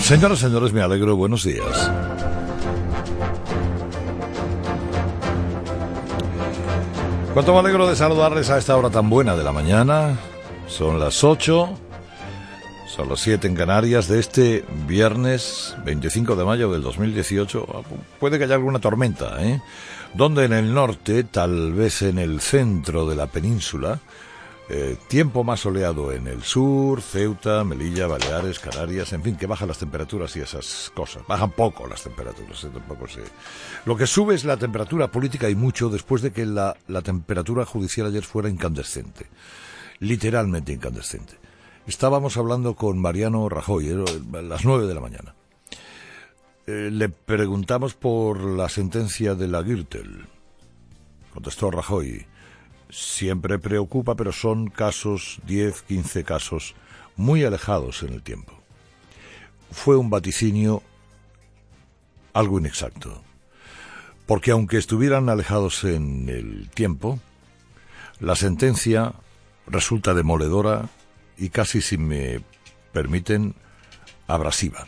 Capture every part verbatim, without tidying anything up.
Señoras y señores, me alegro, buenos días. Cuánto me alegro de saludarles a esta hora tan buena de la mañana. Son las ocho, son las siete en Canarias de este viernes veinticinco de mayo del dos mil dieciocho. Puede que haya alguna tormenta, ¿eh? Donde en el norte, tal vez en el centro de la península, Eh, tiempo más soleado en el sur, Ceuta, Melilla, Baleares, Canarias, en fin, que bajan las temperaturas y esas cosas. Bajan poco las temperaturas, eh, tampoco sé. Lo que sube es la temperatura política y mucho después de que la, la temperatura judicial ayer fuera incandescente. Literalmente incandescente. Estábamos hablando con Mariano Rajoy, era a las nueve de la mañana. Eh, le preguntamos por la sentencia de la Gürtel. Contestó Rajoy: siempre preocupa, pero son casos, diez, quince casos, muy alejados en el tiempo. Fue un vaticinio algo inexacto, porque aunque estuvieran alejados en el tiempo, la sentencia resulta demoledora y casi, si me permiten, abrasiva.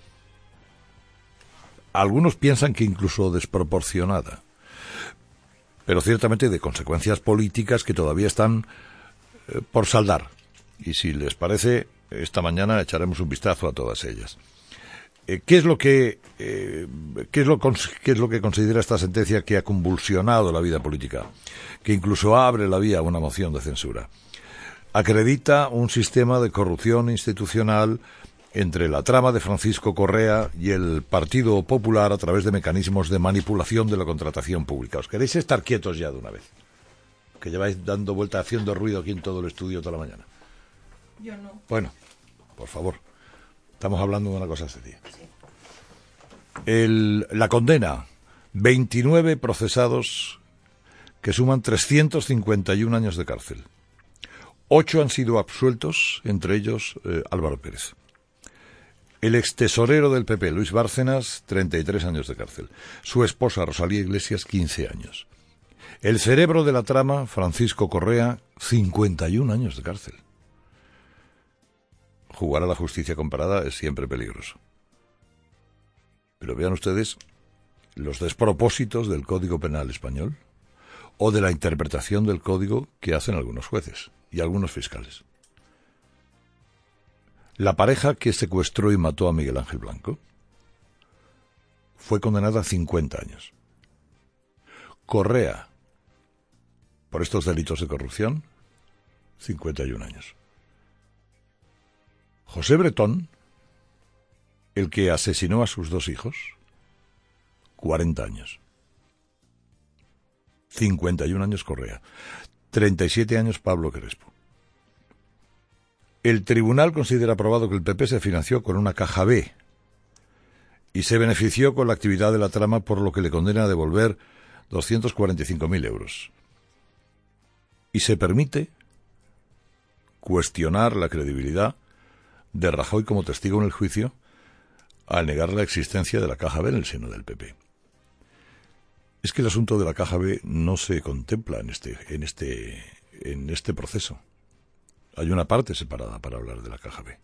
Algunos piensan que incluso desproporcionada, pero ciertamente de consecuencias políticas que todavía están eh, por saldar. Y si les parece, esta mañana echaremos un vistazo a todas ellas. Eh, ¿Qué es lo que eh, qué es lo qué es lo que considera esta sentencia que ha convulsionado la vida política, que incluso abre la vía a una moción de censura? Acredita un sistema de corrupción institucional entre la trama de Francisco Correa y el Partido Popular a través de mecanismos de manipulación de la contratación pública. ¿Os queréis estar quietos ya de una vez? Que lleváis dando vuelta, haciendo ruido aquí en todo el estudio toda la mañana. Yo no. Bueno, por favor. Estamos hablando de una cosa seria. Sí. El, la condena, veintinueve procesados que suman trescientos cincuenta y un años de cárcel. Ocho han sido absueltos, entre ellos eh, Álvaro Pérez. El extesorero del P P, Luis Bárcenas, treinta y tres años de cárcel. Su esposa, Rosalía Iglesias, quince años. El cerebro de la trama, Francisco Correa, cincuenta y un años de cárcel. Jugar a la justicia comparada es siempre peligroso. Pero vean ustedes los despropósitos del Código Penal español o de la interpretación del Código que hacen algunos jueces y algunos fiscales. La pareja que secuestró y mató a Miguel Ángel Blanco fue condenada a cincuenta años. Correa, por estos delitos de corrupción, cincuenta y un años. José Bretón, el que asesinó a sus dos hijos, cuarenta años. cincuenta y un años Correa. treinta y siete años Pablo Crespo. El tribunal considera probado que el P P se financió con una caja B y se benefició con la actividad de la trama, por lo que le condena a devolver doscientos cuarenta y cinco mil euros. Y se permite cuestionar la credibilidad de Rajoy como testigo en el juicio al negar la existencia de la caja B en el seno del P P. Es que el asunto de la caja B no se contempla en este, en este, en este proceso. Hay una parte separada para hablar de la caja B.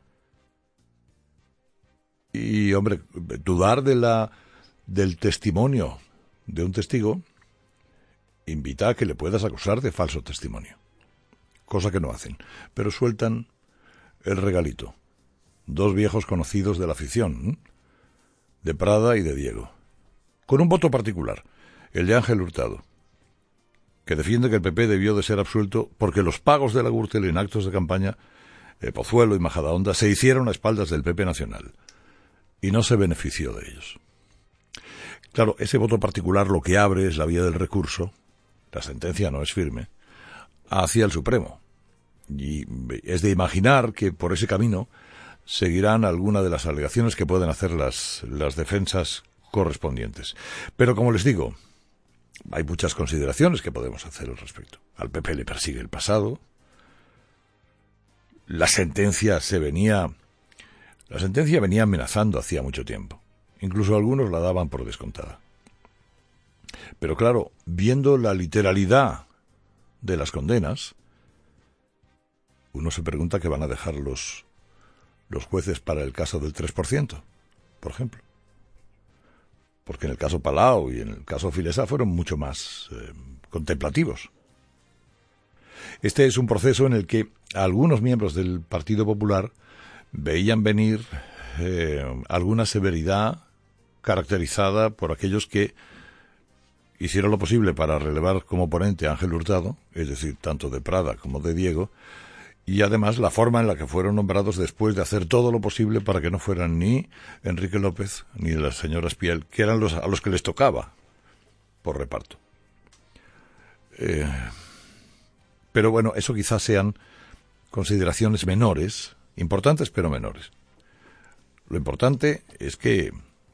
Y, hombre, dudar de la, del testimonio de un testigo invita a que le puedas acusar de falso testimonio. Cosa que no hacen. Pero sueltan el regalito. Dos viejos conocidos de la afición, de Prada y de Diego. Con un voto particular, el de Ángel Hurtado, que defiende que el P P debió de ser absuelto porque los pagos de la Gürtel en actos de campaña, eh, Pozuelo y Majadahonda, se hicieron a espaldas del P P nacional y no se benefició de ellos. Claro, ese voto particular lo que abre es la vía del recurso, la sentencia no es firme, hacia el Supremo. Y es de imaginar que por ese camino seguirán alguna de las alegaciones que pueden hacer las, las defensas correspondientes. Pero como les digo, hay muchas consideraciones que podemos hacer al respecto. Al P P le persigue el pasado. La sentencia se venía, la sentencia venía amenazando hacía mucho tiempo. Incluso algunos la daban por descontada. Pero claro, viendo la literalidad de las condenas, uno se pregunta qué van a dejar los, los jueces para el caso del tres por ciento, por ejemplo. Porque en el caso Palau y en el caso Filesa fueron mucho más eh, contemplativos. Este es un proceso en el que algunos miembros del Partido Popular veían venir eh, alguna severidad caracterizada por aquellos que hicieron lo posible para relevar como ponente a Ángel Hurtado, es decir, tanto de Prada como de Diego, y además la forma en la que fueron nombrados después de hacer todo lo posible para que no fueran ni Enrique López ni la señora Espiel, que eran los a los que les tocaba por reparto. Eh, pero bueno, eso quizás sean consideraciones menores, importantes pero menores. Lo importante es que,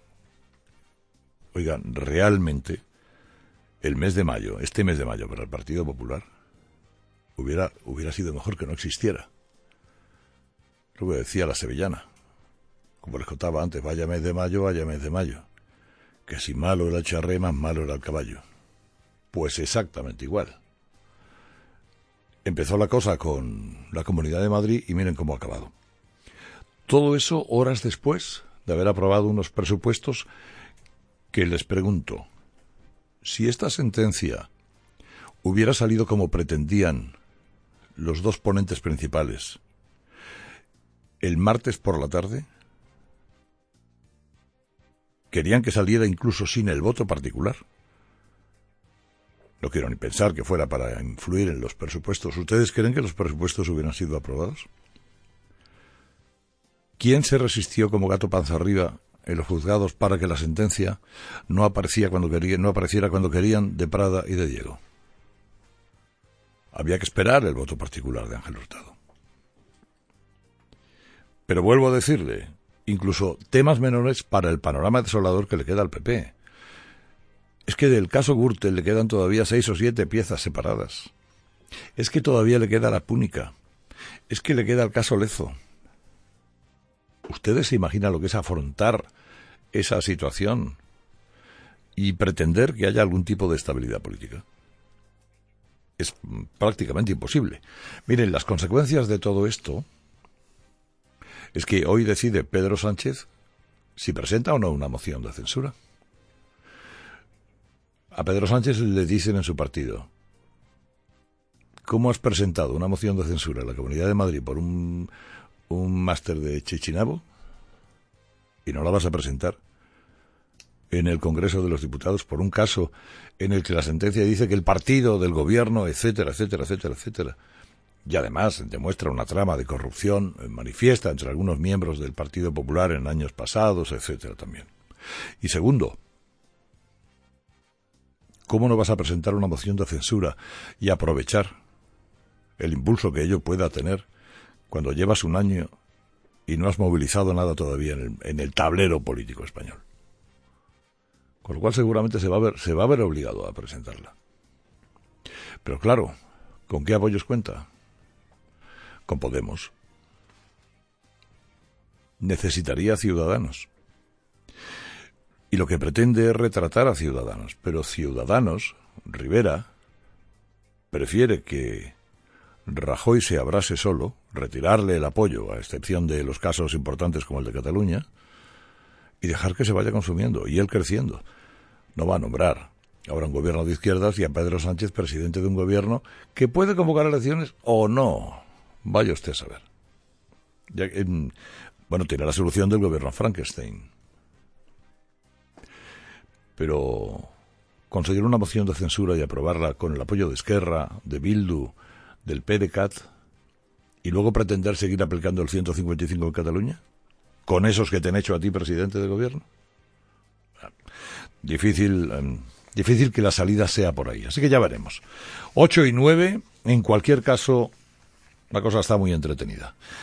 oigan, realmente el mes de mayo, este mes de mayo para el Partido Popular, hubiera, hubiera sido mejor que no existiera. Lo que decía la sevillana, como les contaba antes, vaya mes de mayo, vaya mes de mayo, que si malo era el charré, más malo era el caballo. Pues exactamente igual. Empezó la cosa con la Comunidad de Madrid y miren cómo ha acabado. Todo eso horas después de haber aprobado unos presupuestos que les pregunto, si esta sentencia hubiera salido como pretendían los dos ponentes principales el martes por la tarde, querían que saliera incluso sin el voto particular. No quiero ni pensar que fuera para influir en los presupuestos. ¿Ustedes creen que los presupuestos hubieran sido aprobados? ¿Quién se resistió como gato panza arriba en los juzgados para que la sentencia no aparecía cuando quería, no apareciera cuando querían de Prada y de Diego? Había que esperar el voto particular de Ángel Hurtado. Pero vuelvo a decirle, incluso temas menores para el panorama desolador que le queda al P P. Es que del caso Gürtel le quedan todavía seis o siete piezas separadas. Es que todavía le queda la Púnica. Es que le queda el caso Lezo. ¿Ustedes se imaginan lo que es afrontar esa situación y pretender que haya algún tipo de estabilidad política? Es prácticamente imposible. Miren, las consecuencias de todo esto es que hoy decide Pedro Sánchez si presenta o no una moción de censura. A Pedro Sánchez le dicen en su partido, ¿cómo has presentado una moción de censura en la Comunidad de Madrid por un, un máster de Chichinabo y no la vas a presentar en el Congreso de los Diputados por un caso en el que la sentencia dice que el partido del gobierno, etcétera, etcétera, etcétera, etcétera, y además demuestra una trama de corrupción manifiesta entre algunos miembros del Partido Popular en años pasados, etcétera también? Y segundo, ¿cómo no vas a presentar una moción de censura y aprovechar el impulso que ello pueda tener cuando llevas un año y no has movilizado nada todavía en el, en el tablero político español? Con lo cual seguramente se va a ver, se va a ver obligado a presentarla. Pero claro, ¿con qué apoyos cuenta? Con Podemos. Necesitaría Ciudadanos. Y lo que pretende es retratar a Ciudadanos. Pero Ciudadanos, Rivera, prefiere que Rajoy se abrase solo, retirarle el apoyo, a excepción de los casos importantes como el de Cataluña, y dejar que se vaya consumiendo, y él creciendo. No va a nombrar ahora un gobierno de izquierdas y a Pedro Sánchez presidente de un gobierno que puede convocar elecciones o no. Vaya usted a saber. Ya, eh, bueno, tiene la solución del gobierno Frankenstein. Pero conseguir una moción de censura y aprobarla con el apoyo de Esquerra, de Bildu, del P D C A T, y luego pretender seguir aplicando el ciento cincuenta y cinco en Cataluña, con esos que te han hecho a ti presidente de gobierno. Difícil, eh, difícil que la salida sea por ahí. Así que ya veremos. Ocho y nueve, en cualquier caso, la cosa está muy entretenida.